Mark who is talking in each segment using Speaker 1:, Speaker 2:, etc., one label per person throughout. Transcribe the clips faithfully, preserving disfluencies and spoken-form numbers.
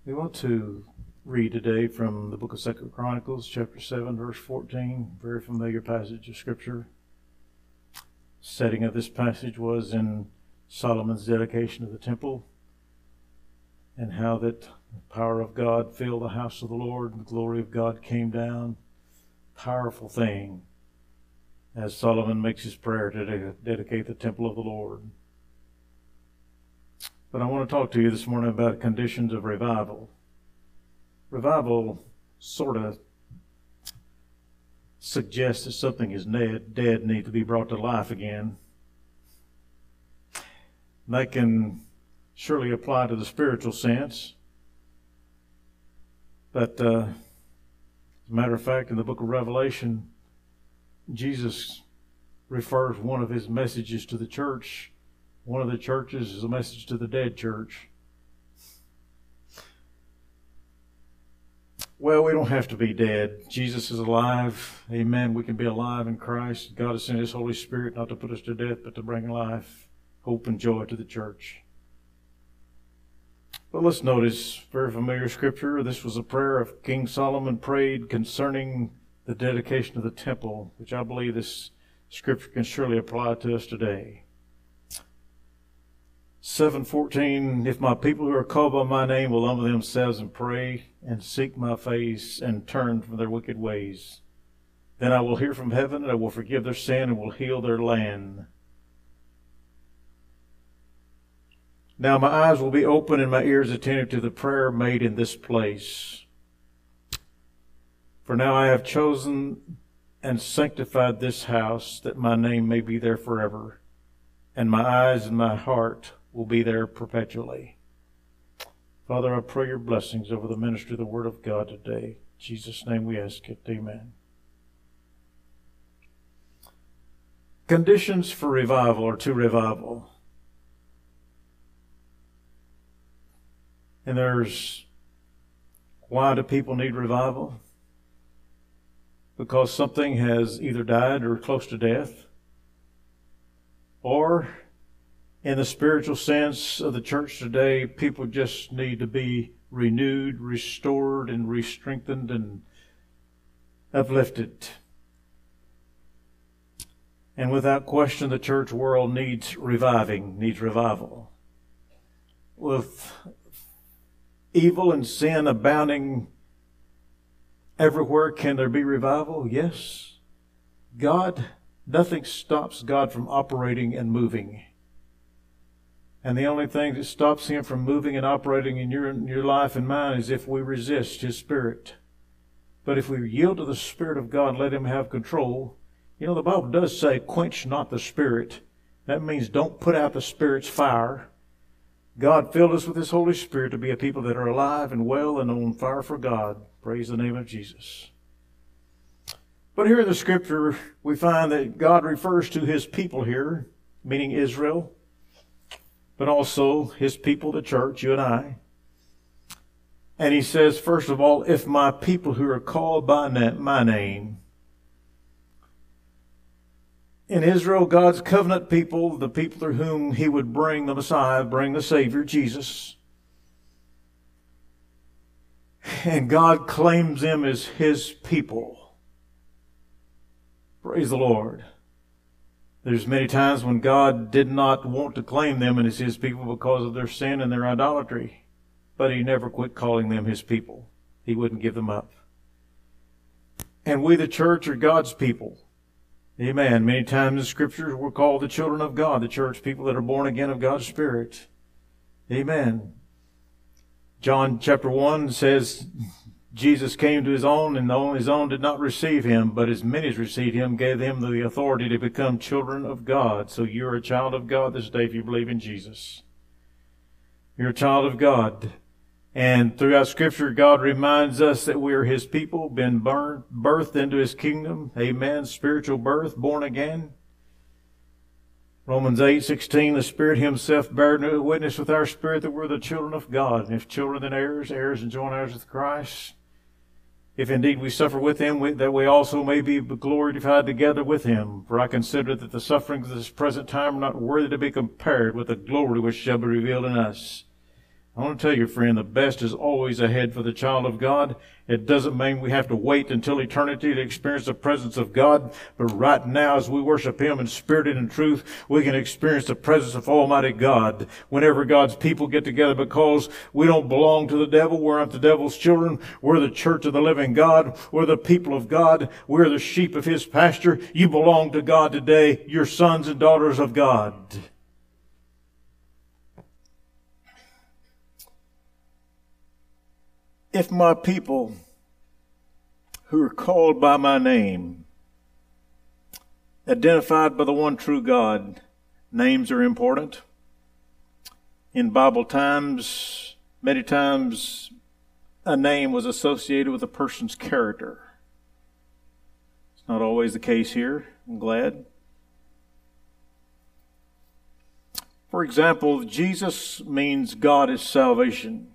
Speaker 1: We want to read today from the book of Second Chronicles, chapter seven, verse fourteen, very familiar passage of Scripture. Setting of this passage was in Solomon's dedication of the temple, and how that the power of God filled the house of the Lord, and the glory of God came down. Powerful thing as Solomon makes his prayer to de- dedicate the temple of the Lord. But I want to talk to you this morning about conditions of revival. Revival sort of suggests that something is dead, dead needs to be brought to life again. That can surely apply to the spiritual sense. But uh, as a matter of fact, in the book of Revelation, Jesus refers one of his messages to the church. One of the churches is a message to the dead church. Well, we don't have to be dead. Jesus is alive. Amen. We can be alive in Christ. God has sent His Holy Spirit not to put us to death, but to bring life, hope, and joy to the church. But let's notice, very familiar scripture. This was a prayer of King Solomon prayed concerning the dedication of the temple, which I believe this scripture can surely apply to us today. seven fourteen, if my people who are called by my name will humble themselves and pray and seek my face and turn from their wicked ways, then I will hear from heaven and I will forgive their sin and will heal their land. Now my eyes will be open and my ears attentive to the prayer made in this place. For now I have chosen and sanctified this house that my name may be there forever, and my eyes and my heart will be there perpetually. Father, I pray your blessings over the ministry of the Word of God today. In Jesus' name we ask it. Amen. Conditions for revival or to revival. And there's, why do people need revival? Because something has either died or close to death, or in the spiritual sense of the church today, people just need to be renewed, restored, and re-strengthened and uplifted. And without question, the church world needs reviving, needs revival. With evil and sin abounding everywhere, can there be revival? Yes. God, nothing stops God from operating and moving. And the only thing that stops Him from moving and operating in your, in your life and mine is if we resist His Spirit. But if we yield to the Spirit of God, let Him have control. You know, the Bible does say, quench not the Spirit. That means don't put out the Spirit's fire. God filled us with His Holy Spirit to be a people that are alive and well and on fire for God. Praise the name of Jesus. But here in the Scripture, we find that God refers to His people here, meaning Israel, but also His people, the church, you and I. And He says, first of all, if my people who are called by my name. In Israel, God's covenant people, the people through whom He would bring the Messiah, bring the Savior, Jesus. And God claims them as His people. Praise the Lord. There's many times when God did not want to claim them as His people because of their sin and their idolatry. But He never quit calling them His people. He wouldn't give them up. And we, the church, are God's people. Amen. Many times in the Scriptures we're called the children of God, the church, people that are born again of God's Spirit. Amen. John chapter one says, Jesus came to His own, and His own did not receive Him, but as many as received Him gave them the authority to become children of God. So you're a child of God this day if you believe in Jesus. You're a child of God. And throughout Scripture, God reminds us that we are His people, been born, birthed into His kingdom. Amen. Spiritual birth, born again. Romans eight sixteen, the Spirit Himself bears witness with our spirit that we're the children of God. And if children, then heirs, heirs and joint heirs with Christ. If indeed we suffer with Him, we, that we also may be glorified together with Him. For I consider that the sufferings of this present time are not worthy to be compared with the glory which shall be revealed in us. I want to tell you, friend, the best is always ahead for the child of God. It doesn't mean we have to wait until eternity to experience the presence of God, but right now as we worship Him in spirit and in truth, we can experience the presence of Almighty God whenever God's people get together, because we don't belong to the devil. We're not the devil's children. We're the church of the living God. We're the people of God. We're the sheep of His pasture. You belong to God today. You're sons and daughters of God. If my people who are called by my name, identified by the one true God, names are important. In Bible times, many times a name was associated with a person's character. It's not always the case here, I'm glad. For example, Jesus means God is salvation.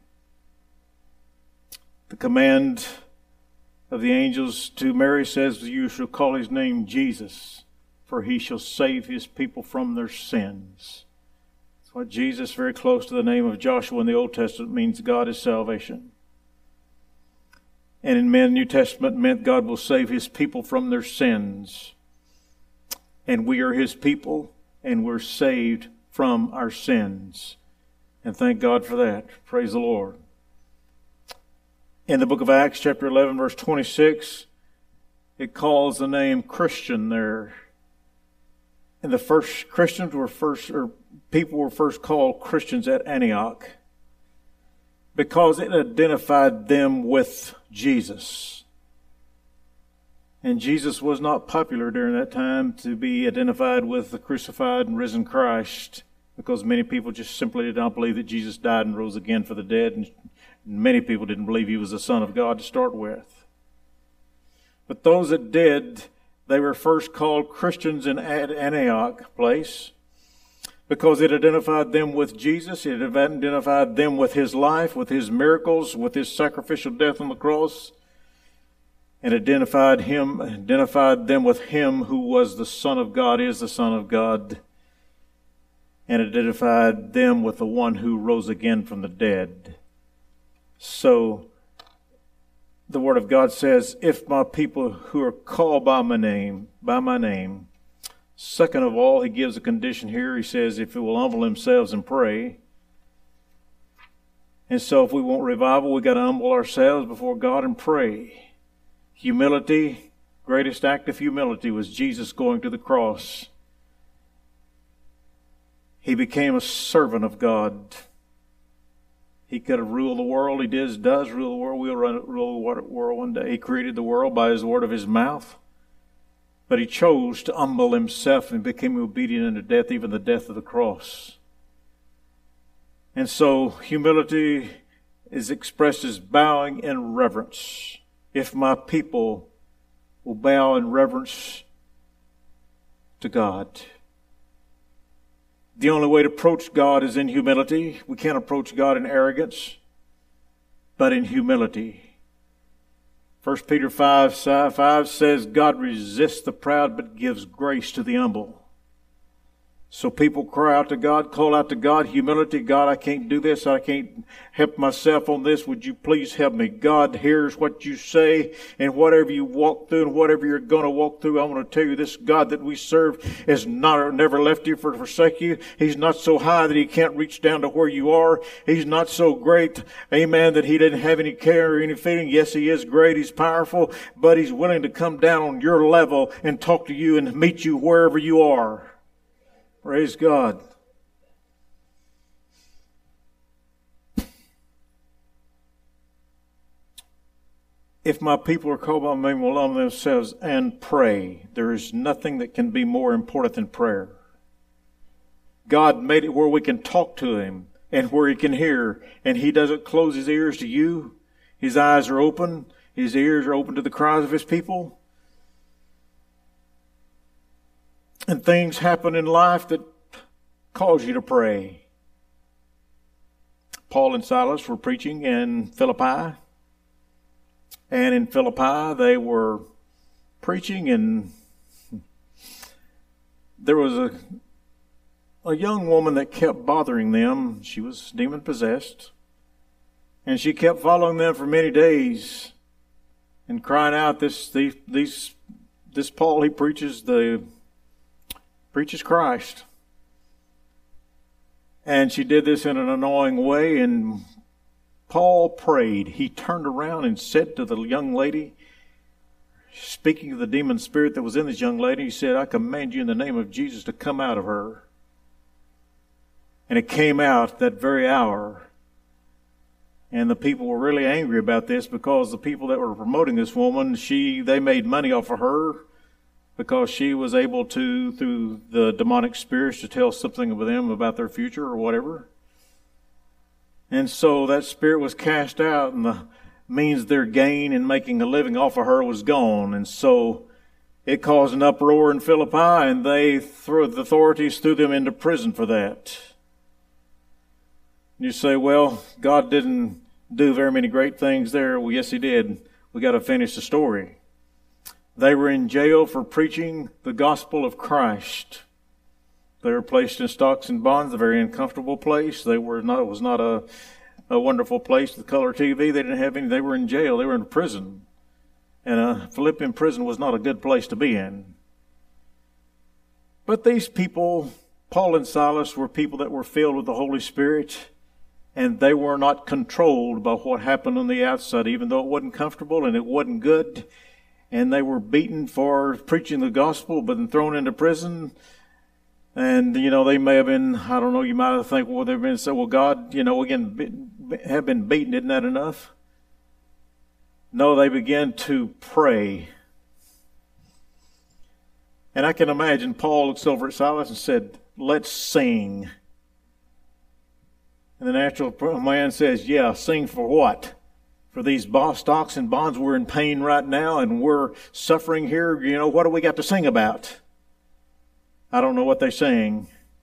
Speaker 1: The command of the angels to Mary says, you shall call His name Jesus, for He shall save His people from their sins. That's what Jesus, very close to the name of Joshua in the Old Testament, means God is salvation. And in the New Testament meant God will save His people from their sins. And we are His people, and we're saved from our sins. And thank God for that. Praise the Lord. In the book of Acts, chapter eleven, verse twenty-six, it calls the name Christian there. And the first Christians were first, or people were first called Christians at Antioch because it identified them with Jesus. And Jesus was not popular during that time to be identified with the crucified and risen Christ, because many people just simply did not believe that Jesus died and rose again for the dead, and many people didn't believe He was the Son of God to start with. But those that did, they were first called Christians in Antioch place because it identified them with Jesus. It identified them with His life, with His miracles, with His sacrificial death on the cross, and identified Him, identified them with Him who was the Son of God, is the Son of God, and identified them with the one who rose again from the dead. So, the Word of God says, if my people who are called by my name, by my name, second of all, He gives a condition here. He says, if it will humble themselves and pray. And so if we want revival, we've got to humble ourselves before God and pray. Humility, greatest act of humility was Jesus going to the cross. He became a servant of God. He could have ruled the world. He did, does rule the world. We'll run, rule the world one day. He created the world by His word of His mouth. But He chose to humble Himself and became obedient unto death, even the death of the cross. And so humility is expressed as bowing in reverence. If my people will bow in reverence to God. The only way to approach God is in humility. We can't approach God in arrogance, but in humility. First Peter five, five says, God resists the proud, but gives grace to the humble. So people cry out to God, call out to God, humility. God, I can't do this. I can't help myself on this. Would you please help me? God hears what you say, and whatever you walk through and whatever you're going to walk through, I want to tell you this God that we serve has not never left you for forsake you. He's not so high that He can't reach down to where you are. He's not so great, amen, that He didn't have any care or any feeling. Yes, He is great. He's powerful, but He's willing to come down on your level and talk to you and meet you wherever you are. Praise God. If my people are called by my name, will humble themselves and pray. There is nothing that can be more important than prayer. God made it where we can talk to Him and where He can hear. And He doesn't close His ears to you. His eyes are open. His ears are open to the cries of His people. And things happen in life that cause you to pray. Paul and Silas were preaching in Philippi. And in Philippi, they were preaching, and there was a, a young woman that kept bothering them. She was demon-possessed. And she kept following them for many days and crying out, this, these, these, this Paul, he preaches the, preaches Christ. And she did this in an annoying way, and Paul prayed. He turned around and said to the young lady, speaking of the demon spirit that was in this young lady, he said, I command you in the name of Jesus to come out of her. And it came out that very hour. And the people were really angry about this because the people that were promoting this woman, she they made money off of her because she was able to, through the demonic spirits, to tell something of them about their future or whatever. And so that spirit was cast out, and the means their gain in making a living off of her was gone. And so it caused an uproar in Philippi, and they threw, the authorities threw them into prison for that. You say, well, God didn't do very many great things there. Well, yes, He did. We got to finish the story. They were in jail for preaching the gospel of Christ. They were placed in stocks and bonds, a very uncomfortable place. They were not, it was not a, a wonderful place with color T V. They didn't have any, they were in jail. They were in prison. And a Philippian prison was not a good place to be in. But these people, Paul and Silas, were people that were filled with the Holy Spirit, and they were not controlled by what happened on the outside, even though it wasn't comfortable and it wasn't good. And they were beaten for preaching the gospel, but then thrown into prison. And, you know, they may have been, I don't know, you might have think, well, they've been so, well, God, you know, again, be, have been beaten. Isn't that enough? No, they began to pray. And I can imagine Paul looks over at Silas and said, let's sing. And the natural man says, yeah, sing for what? For these stocks and bonds, we're in pain right now and we're suffering here. You know, what do we got to sing about? I don't know what they sang.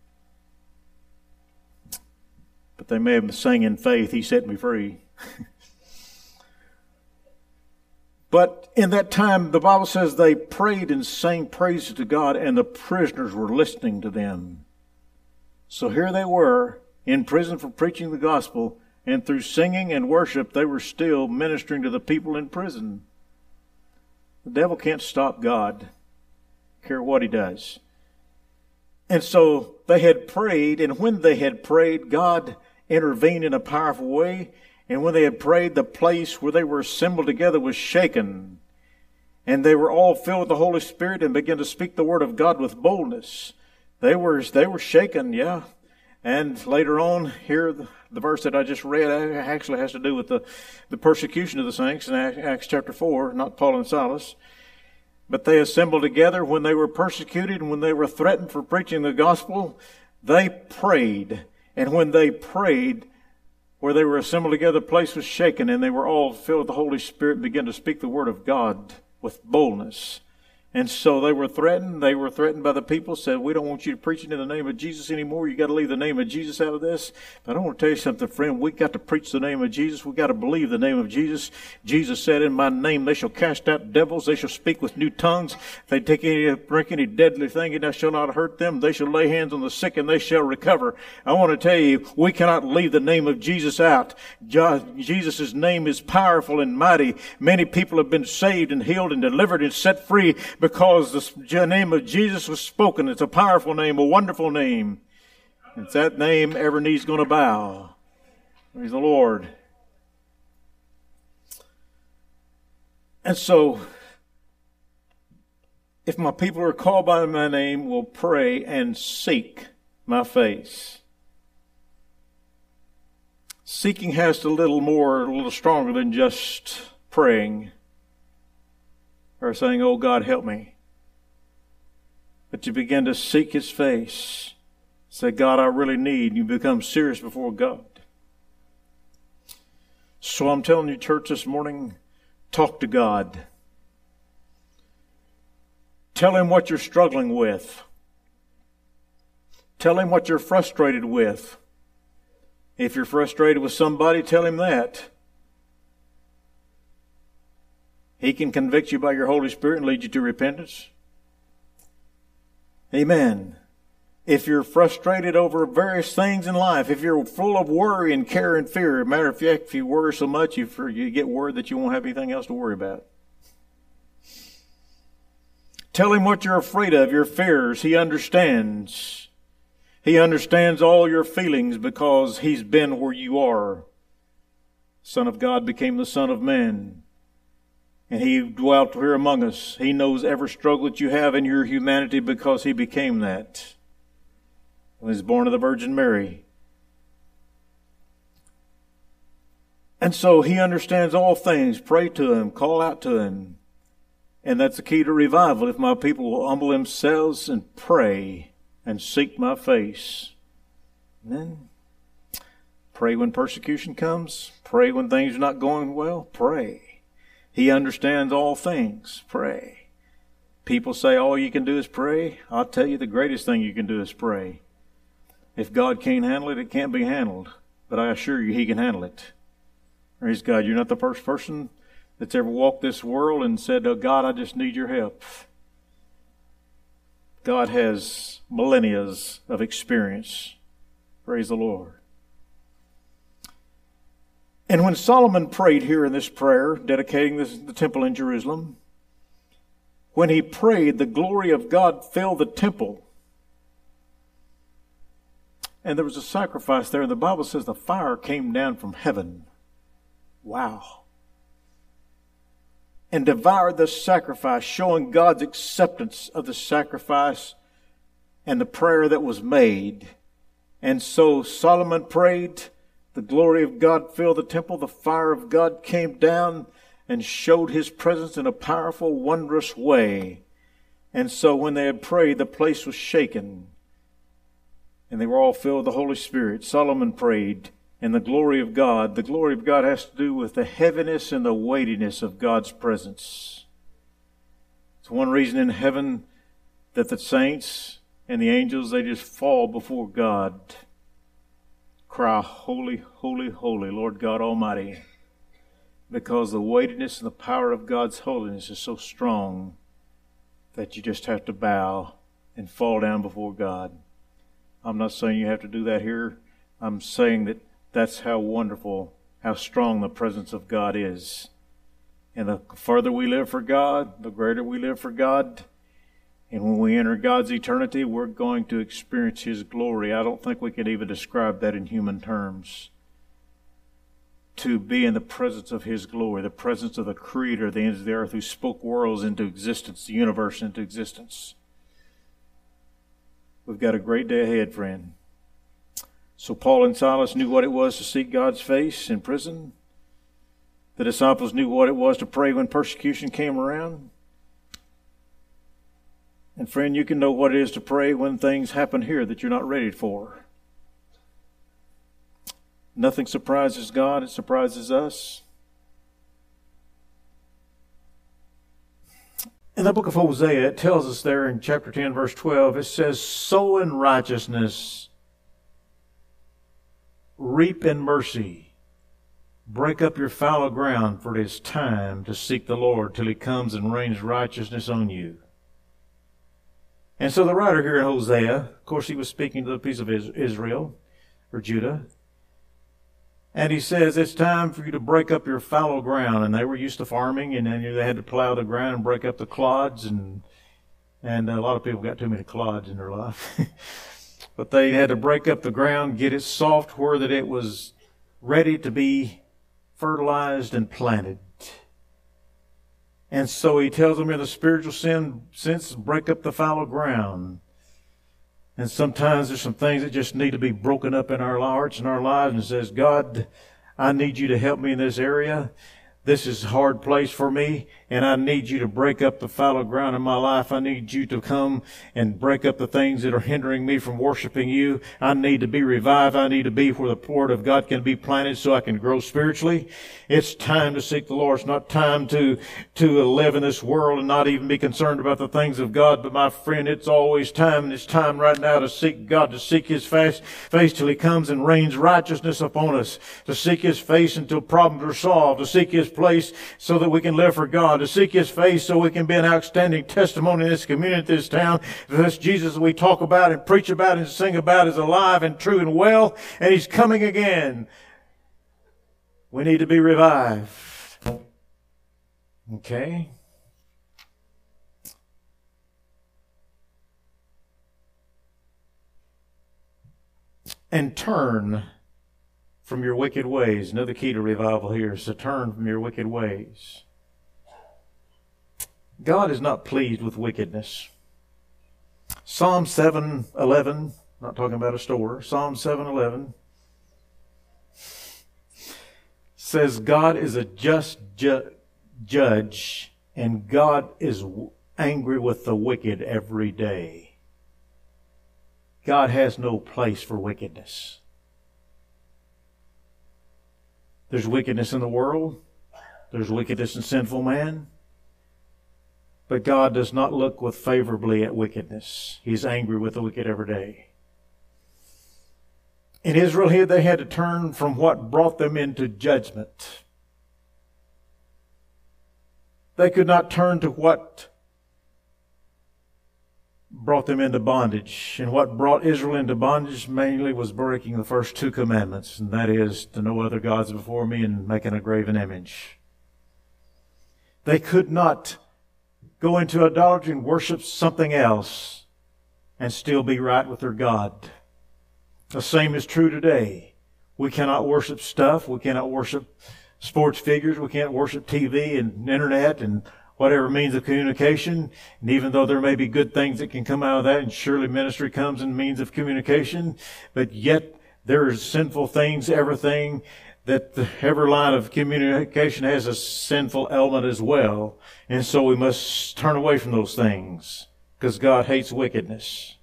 Speaker 1: But they may have sang in faith, He set me free. But in that time, the Bible says they prayed and sang praises to God, and the prisoners were listening to them. So here they were in prison for preaching the gospel, and through singing and worship, they were still ministering to the people in prison. The devil can't stop God, care what he does. And so they had prayed, and when they had prayed, God intervened in a powerful way. And when they had prayed, the place where they were assembled together was shaken. And they were all filled with the Holy Spirit and began to speak the word of God with boldness. They were, they were shaken, yeah. And later on, here, the, the verse that I just read actually has to do with the, the persecution of the saints in Acts chapter four, not Paul and Silas. But they assembled together when they were persecuted and when they were threatened for preaching the gospel. They prayed. And when they prayed, where they were assembled together, the place was shaken, and they were all filled with the Holy Spirit and began to speak the word of God with boldness. And so they were threatened. They were threatened by the people, said, we don't want you to preach in the name of Jesus anymore. You got to leave the name of Jesus out of this. But I want to tell you something, friend. We got to preach the name of Jesus. We got to believe the name of Jesus. Jesus said, in my name they shall cast out devils. They shall speak with new tongues. If they take any, drink any deadly thing, and that shall not hurt them. They shall lay hands on the sick, and they shall recover. I want to tell you, we cannot leave the name of Jesus out. Jesus' name is powerful and mighty. Many people have been saved and healed and delivered and set free because the name of Jesus was spoken. It's a powerful name, a wonderful name. It's that name every knee's going to bow. Praise the Lord. And so, if my people are called by my name, will pray and seek my face. Seeking has a little more, a little stronger than just praying or saying, oh God, help me. But you begin to seek His face. Say, God, I really need. You become serious before God. So I'm telling you, church, this morning, talk to God. Tell Him what you're struggling with. Tell Him what you're frustrated with. If you're frustrated with somebody, tell Him that. He can convict you by your Holy Spirit and lead you to repentance. Amen. If you're frustrated over various things in life, if you're full of worry and care and fear, matter of fact, if you worry so much, you, you get worried that you won't have anything else to worry about. Tell him what you're afraid of, your fears. He understands. He understands all your feelings because he's been where you are. Son of God became the Son of Man. And he dwelt here among us. He knows every struggle that you have in your humanity because he became that. When he was born of the Virgin Mary. And so he understands all things. Pray to him. Call out to him. And that's the key to revival. If my people will humble themselves and pray and seek my face. And then pray when persecution comes. Pray when things are not going well. Pray. He understands all things. Pray. People say all you can do is pray. I'll tell you the greatest thing you can do is pray. If God can't handle it, it can't be handled. But I assure you, he can handle it. Praise God. You're not the first person that's ever walked this world and said, oh, God, I just need your help. God has millennia of experience. Praise the Lord. And when Solomon prayed here in this prayer, dedicating this, the temple in Jerusalem, when he prayed, the glory of God filled the temple. And there was a sacrifice there, and the Bible says the fire came down from heaven. Wow. And devoured the sacrifice, showing God's acceptance of the sacrifice and the prayer that was made. And so Solomon prayed, the glory of God filled the temple, the fire of God came down and showed his presence in a powerful, wondrous way. And so when they had prayed, the place was shaken. And they were all filled with the Holy Spirit. Solomon prayed, and the glory of God. The glory of God has to do with the heaviness and the weightiness of God's presence. It's one reason in heaven that the saints and the angels, they just fall before God. Cry, holy, holy, holy, Lord God Almighty. Because the weightiness and the power of God's holiness is so strong that you just have to bow and fall down before God. I'm not saying you have to do that here. I'm saying that that's how wonderful, how strong the presence of God is. And the further we live for God, the greater we live for God. And when we enter God's eternity, we're going to experience his glory. I don't think we can even describe that in human terms. To be in the presence of his glory, the presence of the Creator of the ends of the earth who spoke worlds into existence, the universe into existence. We've got a great day ahead, friend. So Paul and Silas knew what it was to seek God's face in prison. The disciples knew what it was to pray when persecution came around. And friend, you can know what it is to pray when things happen here that you're not ready for. Nothing surprises God, it surprises us. In the book of Hosea, it tells us there in chapter ten, verse twelve, it says, sow in righteousness, reap in mercy, break up your fallow ground, for it is time to seek the Lord till he comes and rains righteousness on you. And so the writer here in Hosea, of course he was speaking to the piece of Israel, or Judah, and he says, it's time for you to break up your fallow ground. And they were used to farming, and then they had to plow the ground and break up the clods. And and a lot of people got too many clods in their life. But they had to break up the ground, get it soft where that it was ready to be fertilized and planted. And so he tells them in the spiritual sense, break up the fallow ground. And sometimes there's some things that just need to be broken up in our hearts and our lives, and says, God, I need you to help me in this area. This is a hard place for me, and I need you to break up the fallow ground in my life. I need you to come and break up the things that are hindering me from worshiping you. I need to be revived. I need to be where the Word of God can be planted so I can grow spiritually. It's time to seek the Lord. It's not time to, to live in this world and not even be concerned about the things of God. But my friend, it's always time, and it's time right now to seek God, to seek His face, face till He comes and rains righteousness upon us, to seek His face until problems are solved, to seek His place so that we can live for God, to seek His face so we can be an outstanding testimony in this community, this town. This Jesus we talk about and preach about and sing about is alive and true and well, and He's coming again. We need to be revived. Okay? And turn from your wicked ways. Another key to revival here is to turn from your wicked ways. God is not pleased with wickedness. Psalm seven eleven, not talking about a store, Psalm seven eleven says God is a just ju- judge and God is angry with the wicked every day. God has no place for wickedness. There's wickedness in the world. There's wickedness in sinful man. But God does not look with favorably at wickedness. He's angry with the wicked every day. In Israel here, they had to turn from what brought them into judgment. They could not turn to what brought them into bondage. And what brought Israel into bondage mainly was breaking the first two commandments, and that is to know other gods before me and making a graven image. They could not go into idolatry and worship something else and still be right with their God. The same is true today. We cannot worship stuff. We cannot worship sports figures. We can't worship T V and internet and whatever means of communication. And even though there may be good things that can come out of that, and surely ministry comes in means of communication, but yet there's sinful things, everything that the, every line of communication has a sinful element as well. And so we must turn away from those things because God hates wickedness.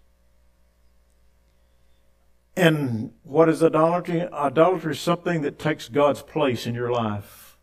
Speaker 1: And what is idolatry? Idolatry is something that takes God's place in your life.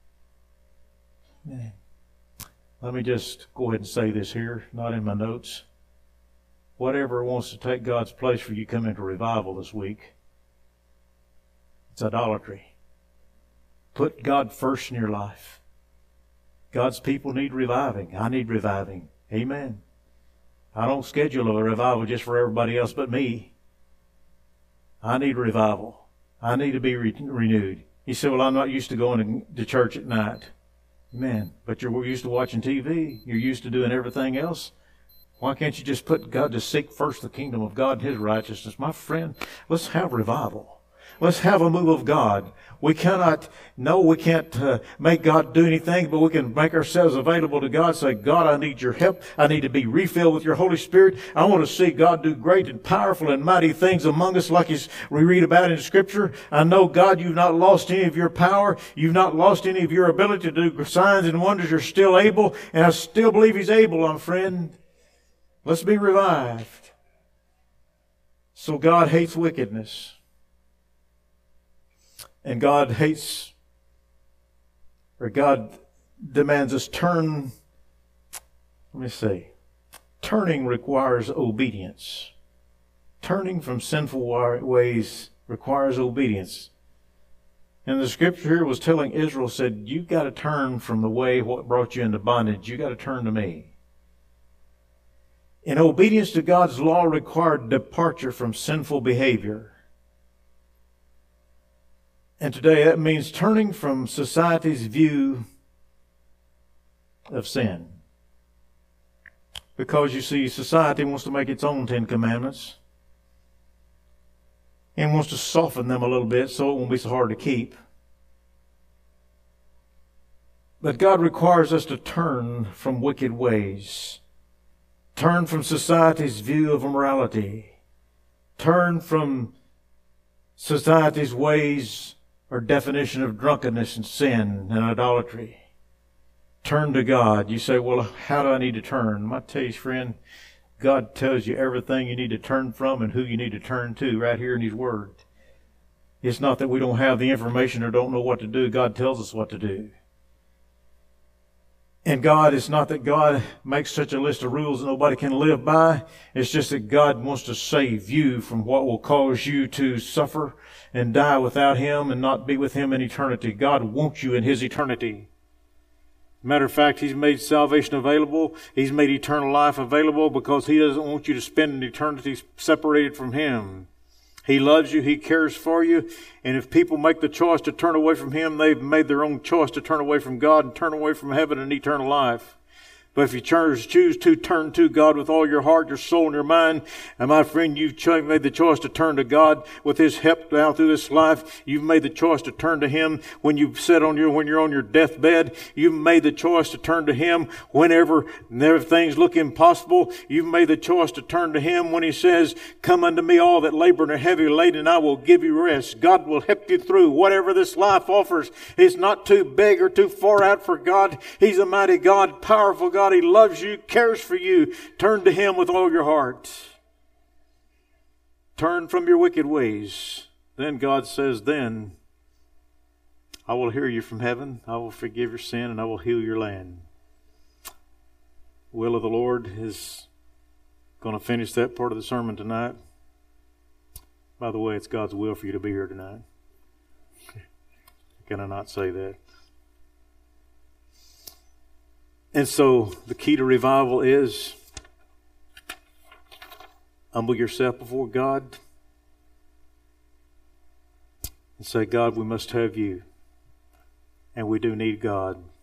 Speaker 1: Yeah. Let me just go ahead and say this here, not in my notes. Whatever wants to take God's place for you come into revival this week, it's idolatry. Put God first in your life. God's people need reviving. I need reviving. Amen. I don't schedule a revival just for everybody else but me. I need revival. I need to be re- renewed. You say, well, I'm not used to going to church at night. Amen. But you're used to watching T V. You're used to doing everything else. Why can't you just put God to seek first the kingdom of God and His righteousness? My friend, let's have revival. Let's have a move of God. We cannot, no, we can't uh, make God do anything, but we can make ourselves available to God. Say, God, I need your help. I need to be refilled with your Holy Spirit. I want to see God do great and powerful and mighty things among us like He's, we read about in Scripture. I know, God, you've not lost any of your power. You've not lost any of your ability to do signs and wonders. You're still able, and I still believe He's able, my friend. Let's be revived. So God hates wickedness. And God hates, or God demands us turn, let me see, turning requires obedience. Turning from sinful ways requires obedience. And the scripture here was telling Israel, said, you've got to turn from the way what brought you into bondage. You've got to turn to me. And obedience to God's law required departure from sinful behavior. And today that means turning from society's view of sin. Because you see, society wants to make its own Ten Commandments and wants to soften them a little bit so it won't be so hard to keep. But God requires us to turn from wicked ways. Turn from society's view of immorality. Turn from society's ways or definition of drunkenness and sin and idolatry. Turn to God. You say, well, how do I need to turn? I tell you, friend, God tells you everything you need to turn from and who you need to turn to right here in His Word. It's not that we don't have the information or don't know what to do. God tells us what to do. And God, it's not that God makes such a list of rules that nobody can live by. It's just that God wants to save you from what will cause you to suffer and die without Him and not be with Him in eternity. God wants you in His eternity. Matter of fact, He's made salvation available. He's made eternal life available because He doesn't want you to spend an eternity separated from Him. He loves you. He cares for you. And if people make the choice to turn away from Him, they've made their own choice to turn away from God and turn away from heaven and eternal life. But if you choose to turn to God with all your heart, your soul, and your mind, and my friend, you've made the choice to turn to God with His help down through this life. You've made the choice to turn to Him when you sit on your, when you're on your deathbed. You've made the choice to turn to Him whenever things look impossible. You've made the choice to turn to Him when He says, "Come unto me, all that labor and are heavy laden, and I will give you rest." God will help you through whatever this life offers. It's not too big or too far out for God. He's a mighty God, powerful God. God, He loves you, cares for you. Turn to Him with all your heart. Turn from your wicked ways. Then God says, then I will hear you from heaven. I will forgive your sin and I will heal your land. The will of the Lord is going to finish that part of the sermon tonight. By the way, it's God's will for you to be here tonight. Can I not say that? And so the key to revival is humble yourself before God and say, God, we must have you. And we do need God.